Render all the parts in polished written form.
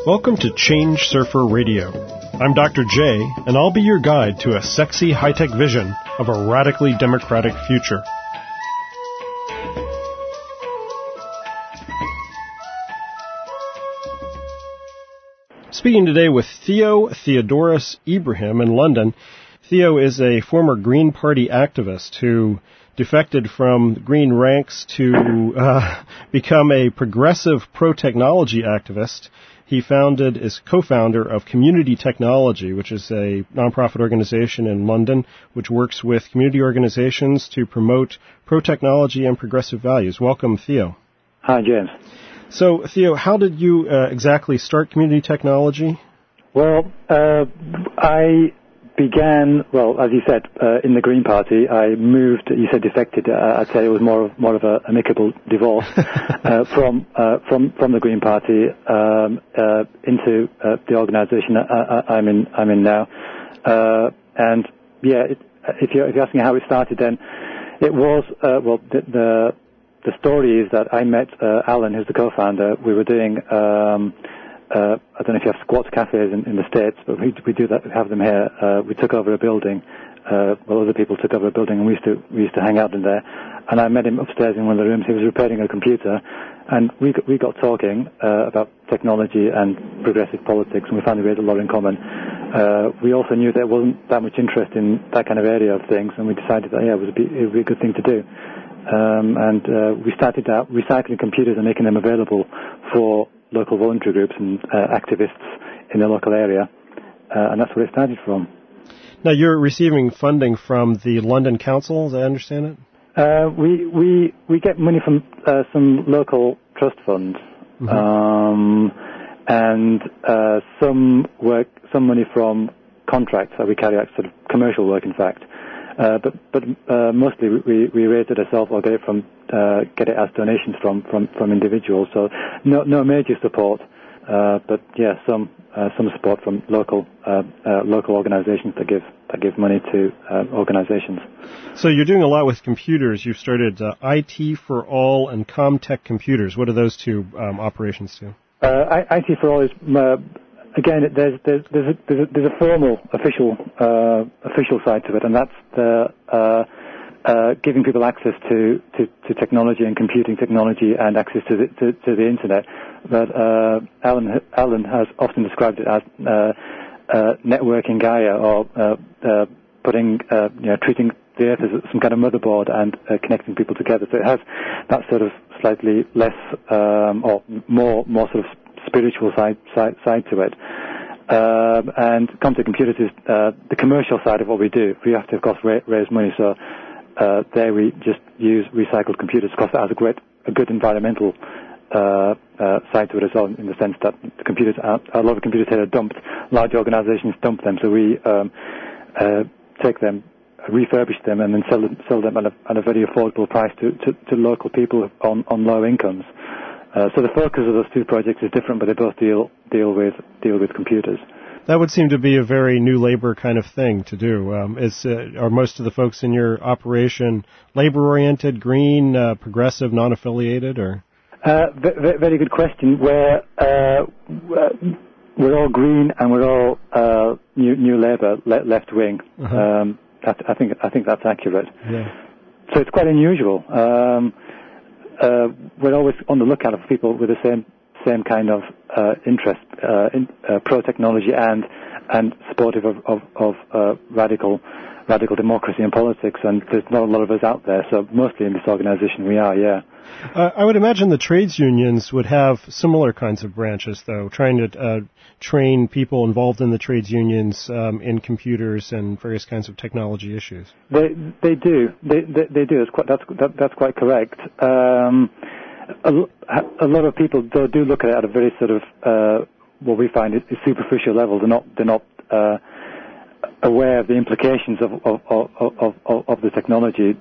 Welcome to Change Surfer Radio. I'm Dr. J, and I'll be your guide to a sexy, high-tech vision of a radically democratic future. Speaking today with Theo Theodoros Ibrahim in London. Theo is a former Green Party activist who defected from Green ranks to become a progressive pro-technology activist. He is co-founder of Community Technology, which is a nonprofit organization in London which works with community organizations to promote pro-technology and progressive values. Welcome, Theo. Hi, James. So, Theo, how did you exactly start Community Technology? Well, I began, as you said, in the Green Party. I moved, you said defected, I'd say it was more of an amicable divorce from the Green Party into the organisation I'm in now. And yeah, if you're asking how it started, then it was the story is that I met Alan, who's the co-founder. We were doing I don't know if you have squat cafes in the States, but we do that. We have them here. We took over a building. Other people took over a building, and we used to hang out in there. And I met him upstairs in one of the rooms. He was repairing a computer, and we got talking about technology and progressive politics, and we found we had a lot in common. We also knew there wasn't that much interest in that kind of area of things, and we decided that it would be a good thing to do. We started out recycling computers and making them available for local voluntary groups and activists in the local area, and that's where it started from. Now, you're receiving funding from the London Council, as I understand it? We get money from some local trust funds, and some money from contracts that we carry out, sort of commercial work, in fact. But mostly we raise it ourselves or get it as donations from individuals. So no major support, but yeah, some support from local organisations that give money to organisations. So you're doing a lot with computers. You've started IT for All and Comtech Computers. What are those two operations do? IT for All is. Again, there's a formal, official side to it, and that's the giving people access to technology and computing technology and access to the internet. But Alan has often described it as networking Gaia, or treating the Earth as some kind of motherboard and connecting people together. So it has that sort of slightly less or more sort of spiritual side to it. And Comtech Computers is the commercial side of what we do. We have to, of course, raise money, so there we just use recycled computers. Of course, that has a good environmental side to it as well, in the sense that the computers a lot of computers here are dumped. Large organizations dump them, so we take them, refurbish them, and then sell them at a very affordable price to local people on low incomes. So the focus of those two projects is different, but they both deal with computers. That would seem to be a very new labor kind of thing to do. Are most of the folks in your operation labor-oriented, green, progressive, non-affiliated, or? Very good question. We're all green and we're all new Labour, left wing. I think that's accurate. Yeah. So it's quite unusual. We're always on the lookout for people with the same kind of interest in pro-technology and supportive of radical democracy and politics, and there's not a lot of us out there, so mostly in this organisation we are, yeah. I would imagine the trades unions would have similar kinds of branches, though, trying to train people involved in the trades unions in computers and various kinds of technology issues. They do. They do. That's quite correct. A lot of people do look at it at a very sort of what we find is superficial level. They're not aware of the implications of the technology.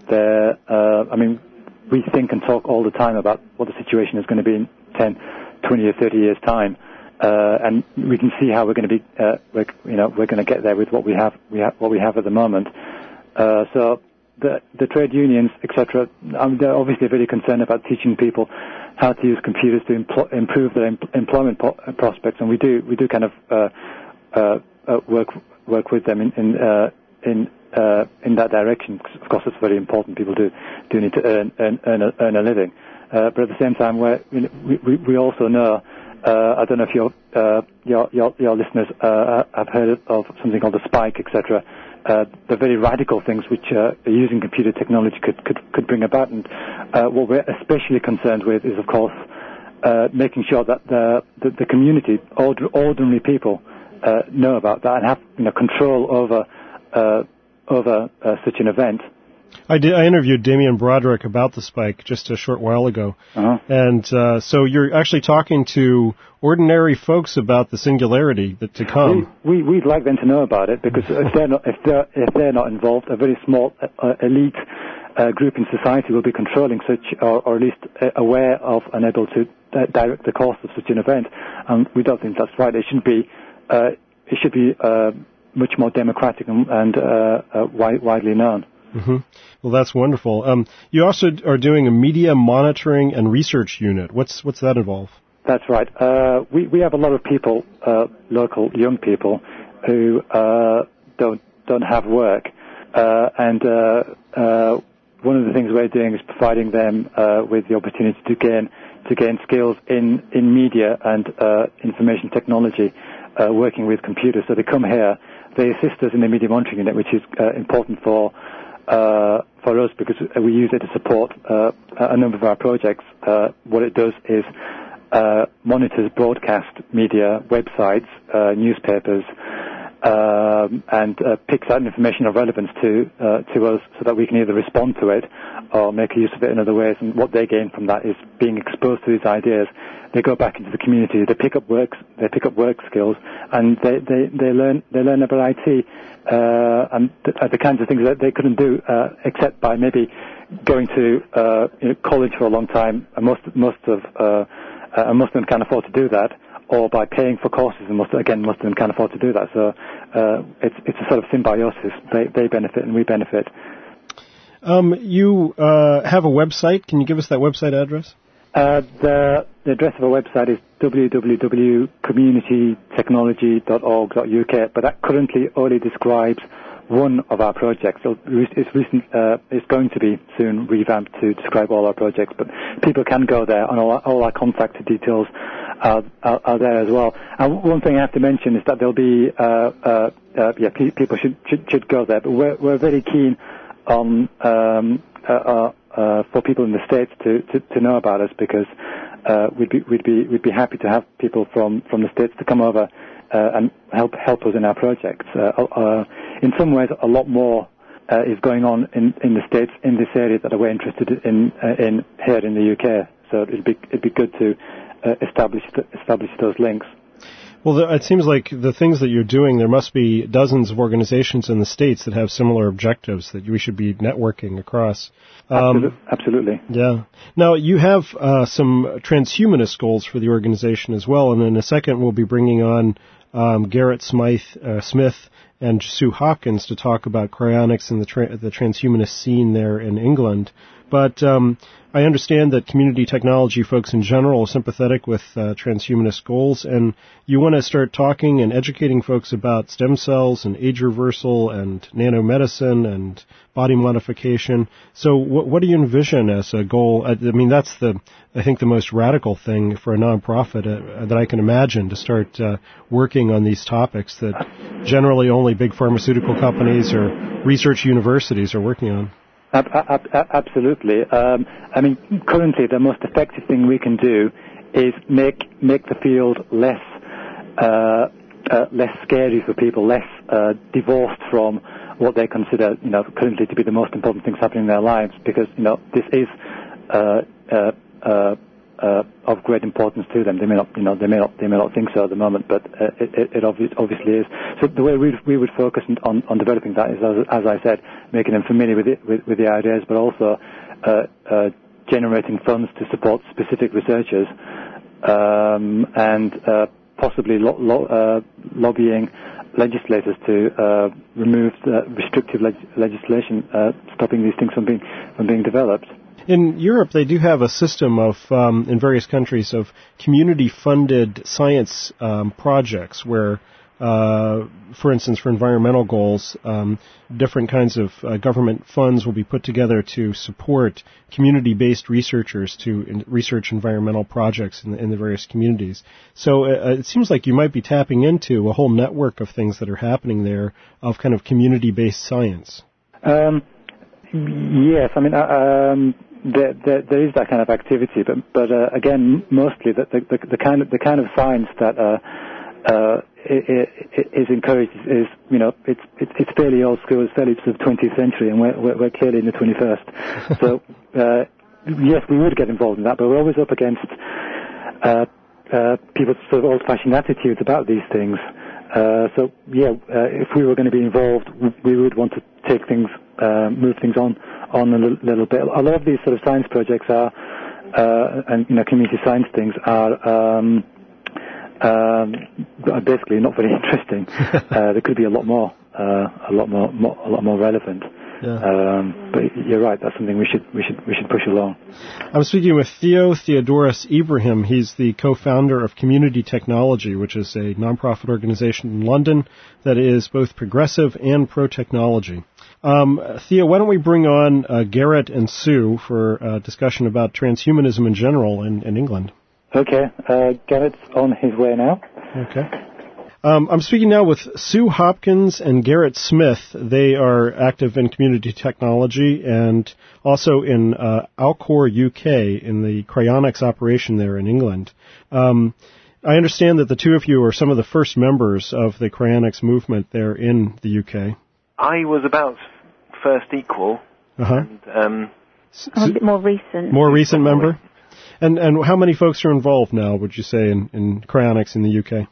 We think and talk all the time about what the situation is going to be in 10, 20 or 30 years' time, and we can see how we're going to be. We're going to get there with what we have at the moment. So the trade unions, etc., they're obviously very concerned about teaching people how to use computers to improve their employment prospects, and we do kind of work with them in that direction. Of course, it's very important. People do need to earn a living, but at the same time, we also know. I don't know if your listeners have heard of something called the spike, etc. The very radical things which using computer technology could bring about, and what we're especially concerned with is, of course, making sure that the community, ordinary people, know about that and have control over such an event. I interviewed Damien Broderick about the spike just a short while ago, and so you're actually talking to ordinary folks about the singularity to come. We'd like them to know about it, because if they're not involved, a very small elite group in society will be controlling such, or at least aware of and able to direct the course of such an event, and we don't think that's right. It should be much more democratic and widely known. Mm-hmm. Well, that's wonderful. You also are doing a media monitoring and research unit. What's that involve? That's right. We have a lot of people, local young people, who don't have work, and one of the things we're doing is providing them with the opportunity to gain skills in media and information technology, working with computers. So they come here, they assist us in the media monitoring unit, which is important for us, because we use it to support a number of our projects. What it does is monitors broadcast media, websites, newspapers, and picks out information of relevance to us, so that we can either respond to it or make use of it in other ways. And what they gain from that is being exposed to these ideas. They go back into the community. They pick up work skills, and they learn about IT and the kinds of things that they couldn't do except by maybe going to college for a long time. And most of them can't afford to do that, or by paying for courses, and most of them can't afford to do that. So it's a sort of symbiosis. They benefit and we benefit. You have a website. Can you give us that website address? The address of our website is www.communitytechnology.org.uk, but that currently only describes one of our projects. So it's going to be soon revamped to describe all our projects, but people can go there, and all our contact details are there as well. And one thing I have to mention is that there'll be people should go there, but we're very keen on for people in the States to know about us, because we'd be happy to have people from the States to come over and help us in our projects. In some ways, a lot more is going on in the States in this area that we're interested in here in the UK. So it'd be good to establish those links. Well, it seems like the things that you're doing, there must be dozens of organizations in the States that have similar objectives that we should be networking across. Absolutely. Yeah. Now, you have some transhumanist goals for the organization as well, and in a second we'll be bringing on Garrett Smith and Sue Hopkins to talk about cryonics and the transhumanist scene there in England. But I understand that community technology folks in general are sympathetic with transhumanist goals, and you want to start talking and educating folks about stem cells and age reversal and nanomedicine and body modification. So what do you envision as a goal? I mean, that's I think the most radical thing for a nonprofit that I can imagine, to start working on these topics that generally only big pharmaceutical companies or research universities are working on. Absolutely. I mean, currently the most effective thing we can do is make the field less scary for people, less divorced from what they consider, currently to be the most important things happening in their lives, because this is of great importance to them. They may not think so at the moment, but it obviously is. So the way we would focus on developing that is, as I said, making them familiar with the ideas, but also generating funds to support specific researchers, and possibly lobbying legislators to remove restrictive legislation stopping these things from being developed. In Europe, they do have a system of, in various countries, of community-funded science projects where, for instance, for environmental goals, different kinds of government funds will be put together to support community-based researchers to research environmental projects in the various communities. So it seems like you might be tapping into a whole network of things that are happening there of kind of community-based science. Yes, I mean, there is that kind of activity, but again, mostly the kind of science that is encouraged is, you know, it's fairly old school, it's fairly sort of 20th century, and we're clearly in the 21st. So yes, we would get involved in that, but we're always up against people's sort of old-fashioned attitudes about these things. So yeah, if we were going to be involved, we would want to take things, move things on a little bit. A lot of these sort of science projects are, and you know, community science things are basically not very interesting. There could be a lot more relevant. Yeah. But you're right. That's something we should push along. I'm speaking with Theo Theodoros Ibrahim. He's the co-founder of Community Technology, which is a nonprofit organization in London that is both progressive and pro-technology. Theo, why don't we bring on Garrett and Sue for a discussion about transhumanism in general in England? Okay. Garrett's on his way now. Okay. I'm speaking now with Sue Hopkins and Garrett Smith. They are active in community technology and also in Alcor UK in the cryonics operation there in England. I understand that the two of you are some of the first members of the cryonics movement there in the UK. I was about first equal. Uh-huh. And, a bit more recent. More recent member? And how many folks are involved now, would you say, in cryonics in the UK?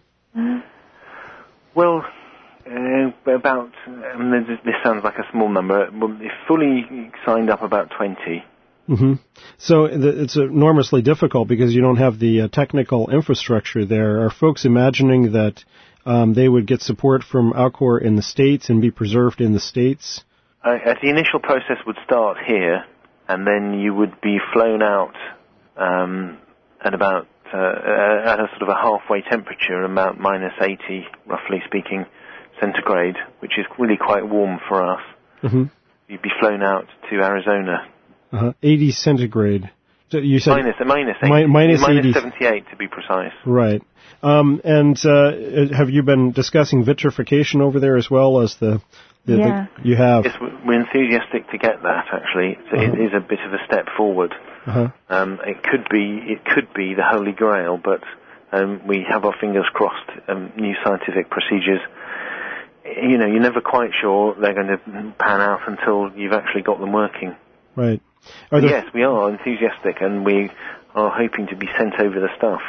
Well, about, this sounds like a small number, fully signed up about 20. Mm-hmm. So it's enormously difficult because you don't have the technical infrastructure there. Are folks imagining that they would get support from Alcor in the States and be preserved in the States? The initial process would start here, and then you would be flown out at about at a sort of a halfway temperature, about minus 80, roughly speaking, centigrade, which is really quite warm for us. Mm-hmm. You'd be flown out to Arizona. 80 centigrade. So you said minus 80. Minus 78 to be precise. Right. And have you been discussing vitrification over there as well as yeah. You have? Yes, we're enthusiastic to get that, actually. It is a bit of a step forward. Uh-huh. It could be the Holy Grail, but we have our fingers crossed. New scientific procedures, you know, you're never quite sure they're going to pan out until you've actually got them working. Right. Yes, we are enthusiastic, and we are hoping to be sent over the stuff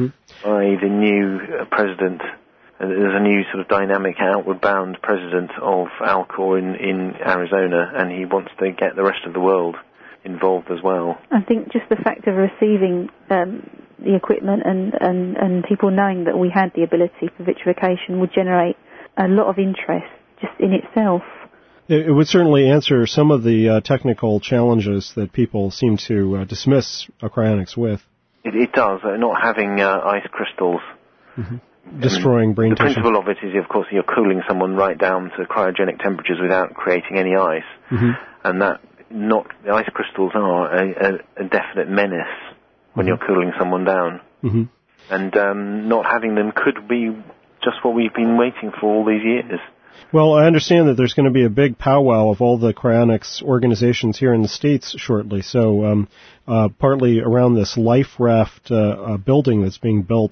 by the new president. There's a new sort of dynamic, outward-bound president of Alcor in Arizona, and he wants to get the rest of the world involved as well. I think just the fact of receiving the equipment and people knowing that we had the ability for vitrification would generate a lot of interest just in itself. It would certainly answer some of the technical challenges that people seem to dismiss cryonics with. It does. Not having ice crystals. Mm-hmm. Destroying brain tissue. The principle of it is, of course, you're cooling someone right down to cryogenic temperatures without creating any ice. Mm-hmm. And the ice crystals are a definite menace when you're cooling someone down. Mm-hmm. And not having them could be just what we've been waiting for all these years. Well, I understand that there's going to be a big powwow of all the cryonics organizations here in the States shortly. So partly around this Life Raft building that's being built.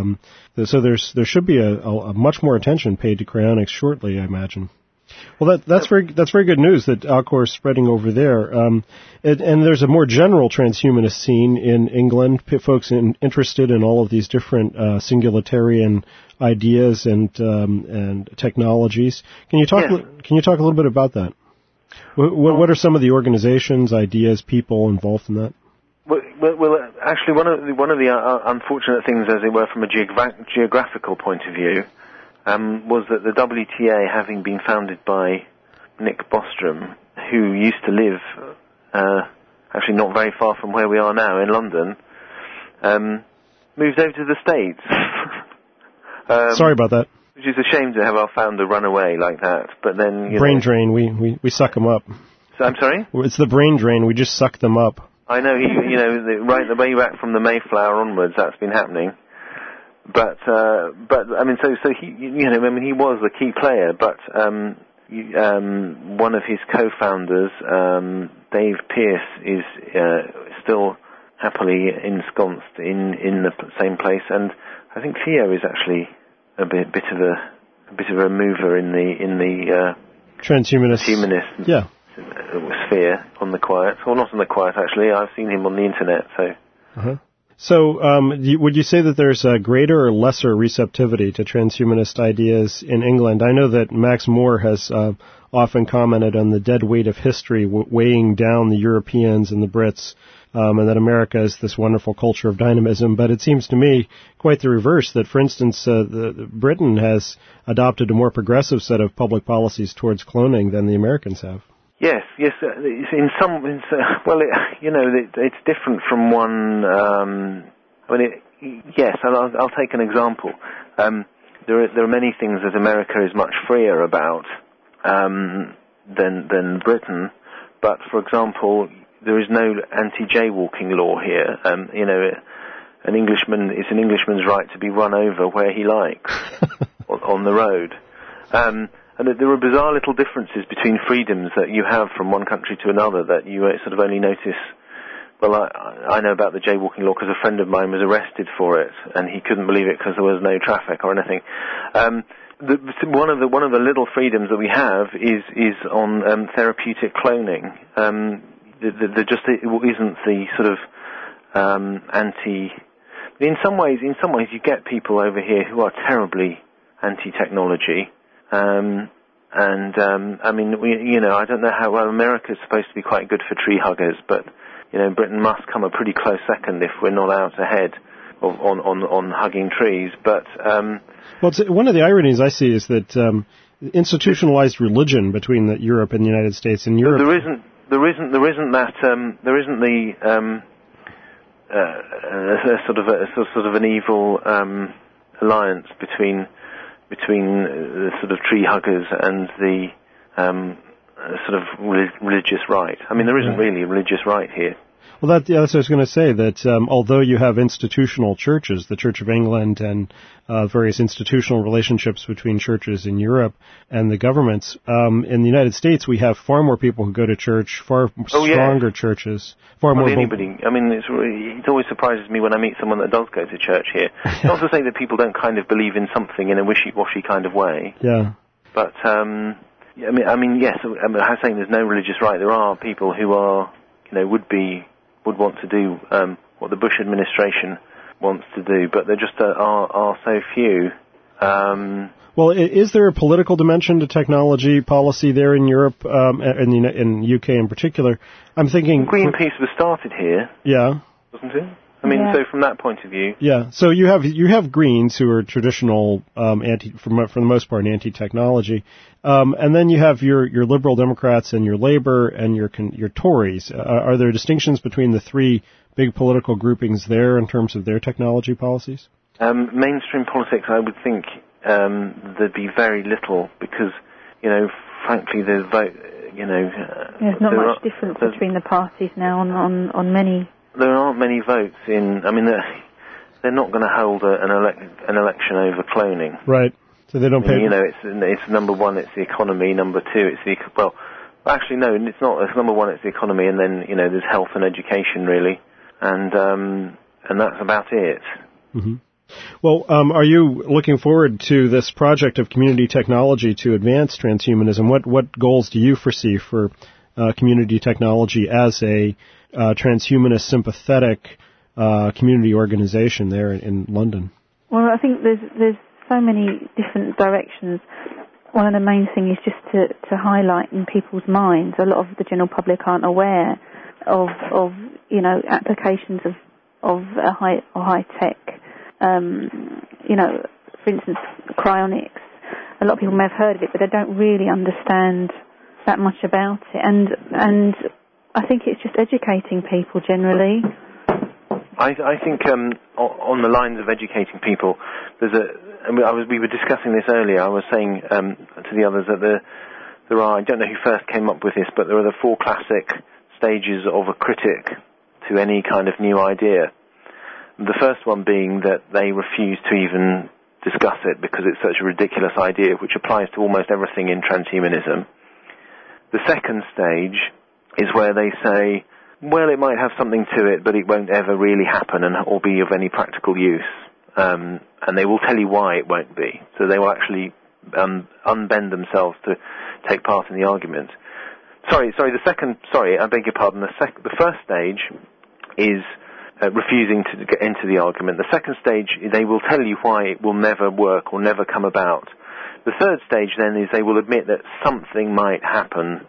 So there should be a much more attention paid to cryonics shortly, I imagine. Well, that's very good news that Alcor is spreading over there. And there's a more general transhumanist scene in England. Folks interested in all of these different singularitarian ideas and technologies. Can you talk a little bit about that? What are some of the organizations, ideas, people involved in that? Well, actually, one of the unfortunate things, as it were, from a geographical point of view, was that the WTA, having been founded by Nick Bostrom, who used to live actually not very far from where we are now in London, moved over to the States. Sorry about that. Which is a shame to have our founder run away like that. But then, brain drain. We suck them up. So, I'm sorry? It's the brain drain. We just suck them up. I know. Right the way back from the Mayflower onwards, that's been happening. But I mean, so he, he was a key player. But one of his co-founders, Dave Pearce, is still happily ensconced in the same place, and I think Theo is actually a bit of a mover in the transhumanist sphere on the quiet, or not on the quiet actually. I've seen him on the internet. So. Uh-huh. So, would you say that there's a greater or lesser receptivity to transhumanist ideas in England? I know that Max Moore has often commented on the dead weight of history weighing down the Europeans and the Brits, and that America is this wonderful culture of dynamism. But it seems to me quite the reverse, that, for instance, Britain has adopted a more progressive set of public policies towards cloning than the Americans have. Yes. It's different from one. Yes, and I'll take an example. There are many things that America is much freer about than Britain, but for example, there is no anti-jaywalking law here. It's an Englishman's right to be run over where he likes on the road. And there are bizarre little differences between freedoms that you have from one country to another that you sort of only notice. Well, I know about the jaywalking law because a friend of mine was arrested for it, and he couldn't believe it because there was no traffic or anything. One of the little freedoms that we have is on therapeutic cloning. There just isn't the sort of anti. In some ways, you get people over here who are terribly anti-technology. I mean, I don't know how well America's supposed to be quite good for tree huggers, but Britain must come a pretty close second if we're not out ahead on hugging trees. But one of the ironies I see is that institutionalized religion between Europe and the United States. In Europe, there isn't sort of an evil alliance between the sort of tree huggers and the sort of religious right. I mean, there isn't really a religious right here. Well, that's what I was going to say, that although you have institutional churches, the Church of England and various institutional relationships between churches in Europe and the governments, in the United States we have far more people who go to church, far stronger churches, far more... anybody. I mean, it always surprises me when I meet someone that does go to church here. Not to say that people don't kind of believe in something in a wishy-washy kind of way. Yeah. But, yes, I'm saying there's no religious right. There are people who are, would want to do what the Bush administration wants to do, but there just are so few. Well, is there a political dimension to technology policy there in Europe, in UK in particular? I'm thinking Greenpeace was started here. Yeah, wasn't it? I mean, so from that point of view. Yeah. So you have Greens who are traditional for the most part anti-technology, and then you have your Liberal Democrats and your Labour and your Tories. Are there distinctions between the three big political groupings there in terms of their technology policies? Mainstream politics, I would think there'd be very little because, frankly, the vote. There's not much difference between the parties now on many. There aren't many votes in. I mean, they're not going to hold an election over cloning. Right. So they don't pay. It's number one. It's the economy. Number two, it's actually no, it's not. It's number one. It's the economy, and then there's health and education really, and that's about it. Mm-hmm. Well, are you looking forward to this project of community technology to advance transhumanism? What goals do you foresee for community technology as a transhumanist sympathetic community organization there in London? Well, I think there's so many different directions. One of the main things is just to highlight in people's minds. A lot of the general public aren't aware of applications of high tech. For instance, cryonics a lot of people may have heard of it, but they don't really understand that much about it. And I think it's just educating people generally. I think on the lines of educating people, we were discussing this earlier. I was saying to the others that there are, I don't know who first came up with this, but there are the 4 classic stages of a critic to any kind of new idea. The first one being that they refuse to even discuss it because it's such a ridiculous idea, which applies to almost everything in transhumanism. The second stage is where they say, well, it might have something to it, but it won't ever really happen or be of any practical use. And they will tell you why it won't be. So they will actually unbend themselves to take part in the argument. I beg your pardon. The first stage is refusing to get into the argument. The second stage, they will tell you why it will never work or never come about. The third stage then is they will admit that something might happen,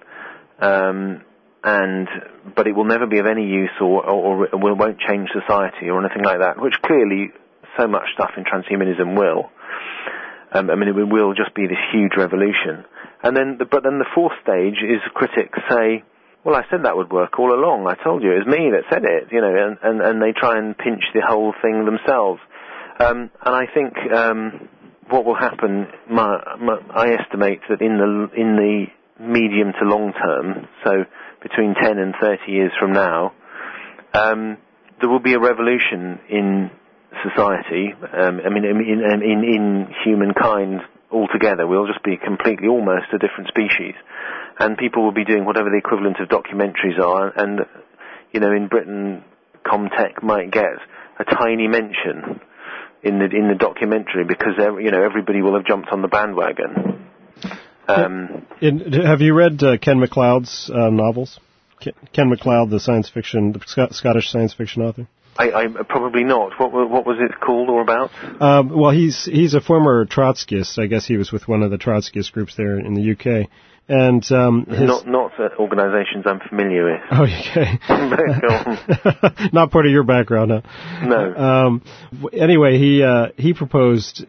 but it will never be of any use or won't change society or anything like that, which clearly so much stuff in transhumanism will. It will just be this huge revolution. But then the fourth stage is critics say, well, I said that would work all along. I told you, it was me that said it, and they try and pinch the whole thing themselves. And I think what will happen, I estimate that in the medium to long term, so between 10 and 30 years from now, there will be a revolution in society, in humankind altogether. We'll just be completely almost a different species. And people will be doing whatever the equivalent of documentaries are, and, in Britain, Comtech might get a tiny mention in the documentary because, everybody will have jumped on the bandwagon. Have you read Ken MacLeod's novels? Ken MacLeod, the Scottish science fiction author? I probably not. What was it called or about? Well, he's a former Trotskyist. I guess he was with one of the Trotskyist groups there in the UK. And not organisations I'm familiar with. Oh, okay. Not part of your background, huh? No. Anyway, he proposed,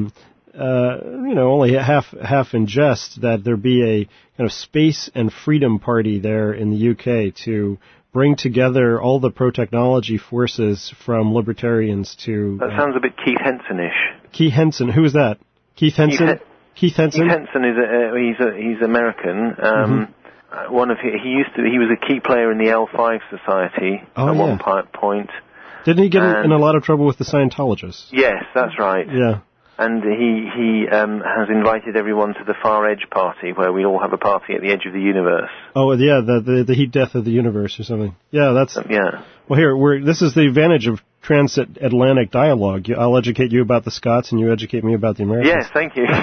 only half in jest, that there be a kind of space and freedom party there in the UK to bring together all the pro-technology forces from libertarians to... That sounds a bit Keith Henson-ish. Keith Henson, who is that? Keith Henson? Keith Henson? Keith Henson he's American. He was a key player in the L5 Society at one point. Didn't he get in a lot of trouble with the Scientologists? Yes, that's right. Yeah. And he has invited everyone to the Far Edge party, where we all have a party at the edge of the universe. Oh, yeah, the heat death of the universe or something. Yeah, that's... yeah. Well, this is the advantage of transatlantic dialogue. I'll educate you about the Scots, and you educate me about the Americans. Yes, thank you.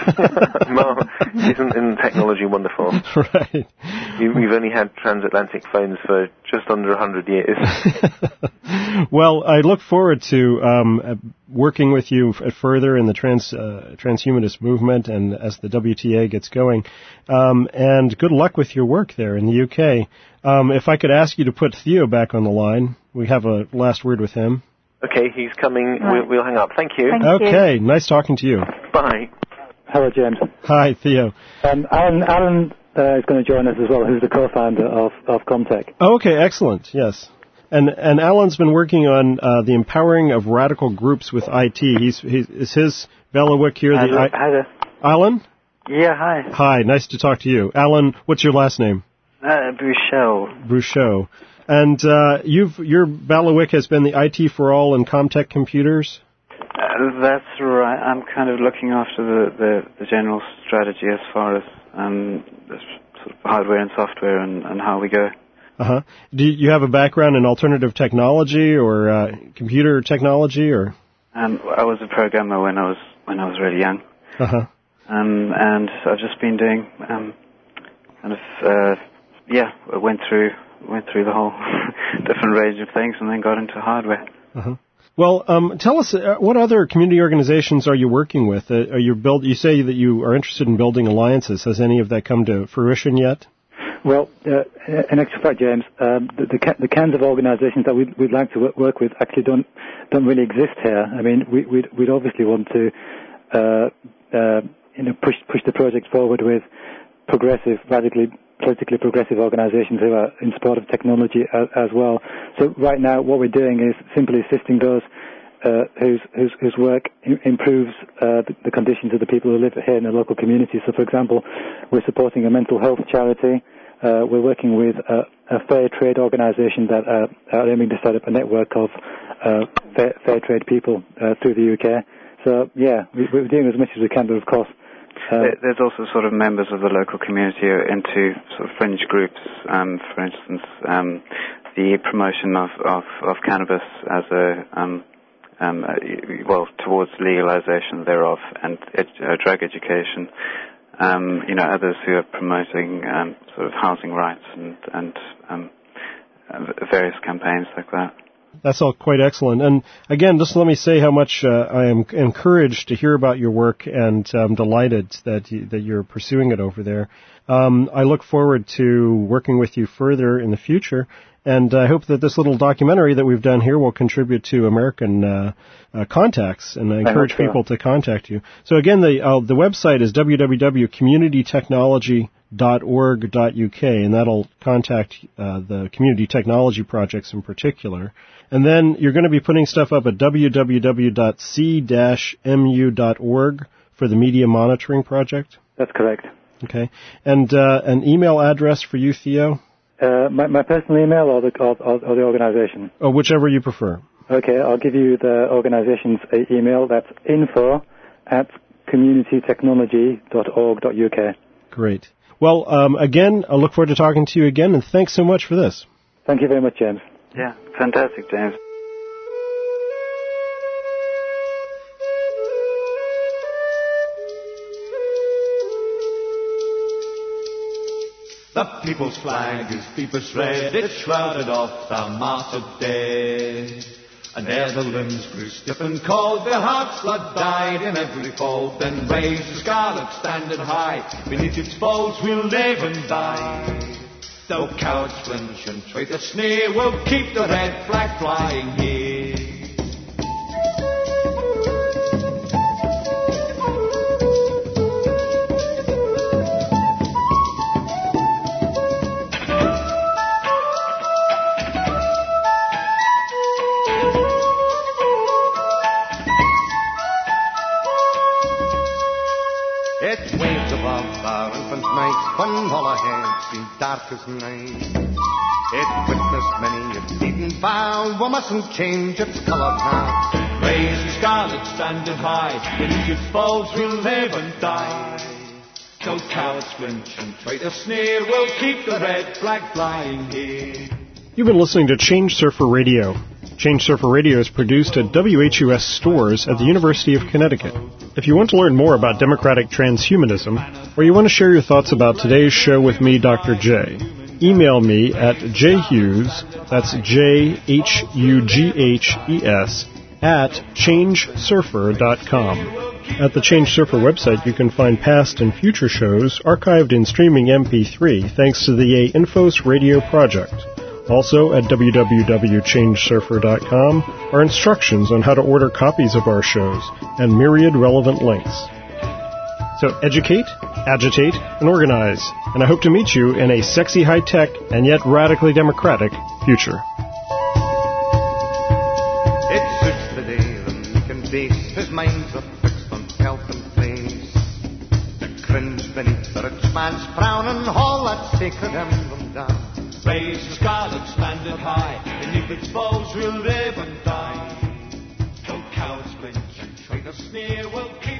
Isn't technology wonderful? Right. We've only had transatlantic phones for just under 100 years. Well, I look forward to working with you further in the transhumanist movement and as the WTA gets going. And good luck with your work there in the UK. If I could ask you to put Theo back on the line, we have a last word with him. Okay, he's coming. Right. We'll hang up. Thank you. Okay, nice talking to you. Bye. Hello, James. Hi, Theo. Alan is going to join us as well, who's the co-founder of Comtech. Oh, okay, excellent, yes. And Alan's been working on the empowering of radical groups with IT. Is his bailiwick here? Hi there. Alan? Yeah, hi. Hi, nice to talk to you. Alan, what's your last name? Bruchot. Bruchot. And your bailiwick has been the IT for All and Comtech Computers? That's right. I'm kind of looking after the general strategy as far as sort of hardware and software and how we go. Uh-huh. Do you have a background in alternative technology or computer technology, or? I was a programmer when I was really young. Uh-huh. And I've just been doing I went through the whole different range of things and then got into hardware. Uh-huh. Well, tell us, what other community organizations are you working with? You say that you are interested in building alliances. Has any of that come to fruition yet? Well, in actual fact, James, the kinds of organizations that we'd like to work with actually don't really exist here. I mean, we'd obviously want to push the project forward with progressive, politically progressive organisations who are in support of technology as well. So right now, what we're doing is simply assisting those whose work improves the conditions of the people who live here in the local community. So, for example, we're supporting a mental health charity. We're working with a fair trade organisation that are aiming to set up a network of fair trade people through the UK. So, yeah, we're doing as much as we can, but of course... There's also sort of members of the local community into sort of fringe groups, for instance, the promotion of cannabis as towards legalization thereof, and drug education. Others who are promoting sort of housing rights and various campaigns like that. That's all quite excellent. And again, just let me say how much I am encouraged to hear about your work, and I'm delighted that you're pursuing it over there. I look forward to working with you further in the future, and I hope that this little documentary that we've done here will contribute to American contacts, and I encourage people to contact you. So again, the website is www.communitytechnology.org.uk, and that'll contact the community technology projects in particular. And then you're going to be putting stuff up at www.c-mu.org for the Media Monitoring Project? That's correct. Okay. And an email address for you, Theo? My personal email or the organization? Oh, whichever you prefer. Okay, I'll give you the organization's email. That's info@communitytechnology.org.uk. Great. Well, again, I look forward to talking to you again, and thanks so much for this. Thank you very much, James. Yeah, fantastic, James. The people's flag is deepest red, it's shrouded off the martyred dead. And ere the limbs grew stiff and cold, their hearts blood died in every fold. Then raised the scarlet standard high, beneath its folds we'll live and die. Though cowards flinch and traitors sneer, we'll keep the red flag flying here. It waves above our infant night, when all our heads seem dark as night. It witnessed many a beaten vow, we mustn't change its colour now. Raise the scarlet standard high, beneath its folds we'll live and die. Though cowards flinch and traitors sneer, we'll keep the red flag flying here. You've been listening to Change Surfer Radio. Change Surfer Radio is produced at WHUS stores at the University of Connecticut. If you want to learn more about democratic transhumanism, or you want to share your thoughts about today's show with me, Dr. J, email me at jhughes, that's JHUGHES, at changesurfer.com. At the Change Surfer website, you can find past and future shows archived in streaming MP3 thanks to the Infos Radio Project. Also, at www.changesurfer.com are instructions on how to order copies of our shows and myriad relevant links. So educate, agitate, and organize. And I hope to meet you in a sexy, high-tech, and yet radically democratic future. It suits the day the meek and base, his minds are fixed on health and place. The cringe beneath the rich man's frown and haul that sacred emblem down. Raise the scarlet standard high, beneath its foes we'll live and die. Though cowards flinch and traitors sneer, we'll keep